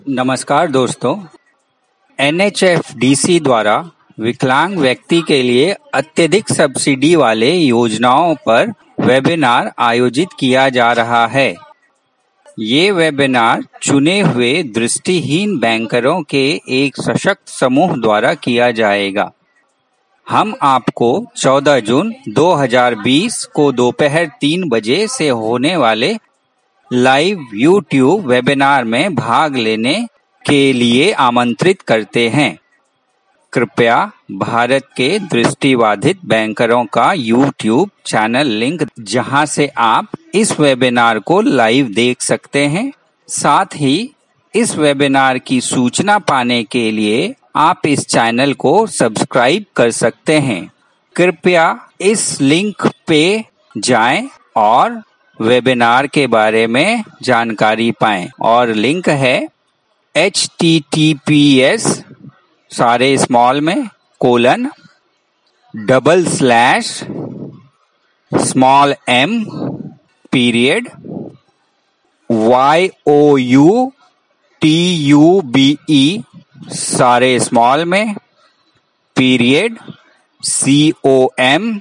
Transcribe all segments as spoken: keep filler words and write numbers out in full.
नमस्कार दोस्तों, N H F D C द्वारा विकलांग व्यक्ति के लिए अत्यधिक सब्सिडी वाले योजनाओं पर वेबिनार आयोजित किया जा रहा है। ये वेबिनार चुने हुए दृष्टिहीन बैंकरों के एक सशक्त समूह द्वारा किया जाएगा। हम आपको चौदह जून दो हज़ार बीस को दोपहर तीन बजे से होने वाले लाइव यूट्यूब वेबिनार में भाग लेने के लिए आमंत्रित करते हैं। कृपया भारत के दृष्टिबाधित बैंकरों का यूट्यूब चैनल लिंक, जहां से आप इस वेबिनार को लाइव देख सकते हैं। साथ ही इस वेबिनार की सूचना पाने के लिए आप इस चैनल को सब्सक्राइब कर सकते हैं। कृपया इस लिंक पे जाएं और वेबिनार के बारे में जानकारी पाएं। और लिंक है H T T P S सारे स्मॉल में colon double slash small M period Y O U T U B E सारे स्मॉल में पीरियड सी ओ एम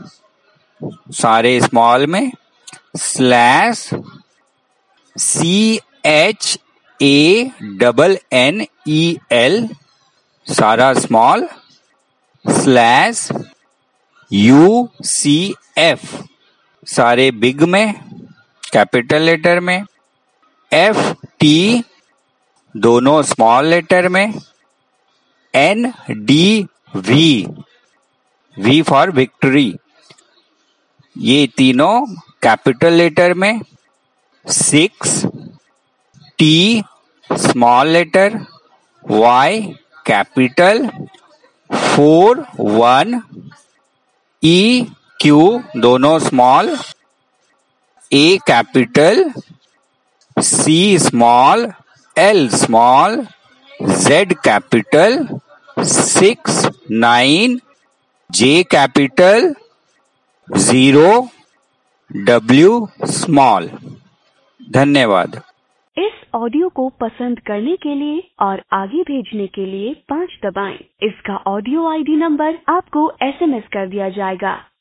सारे स्मॉल में slash C H A double N E L सारा small slash U C F सारे big में capital letter में, F T दोनों small letter में, N D V V for victory ये तीनों कैपिटल लेटर में, six T small letter, Y capital, four one E Q दोनों small, A capital, C small, L small, Z capital, six nine, J capital, zero, W small. धन्यवाद। इस audio को पसंद करने के लिए और आगे भेजने के लिए पाँच दबाएं। इसका ऑडियो आई डी नंबर आपको एस एम एस कर दिया जाएगा।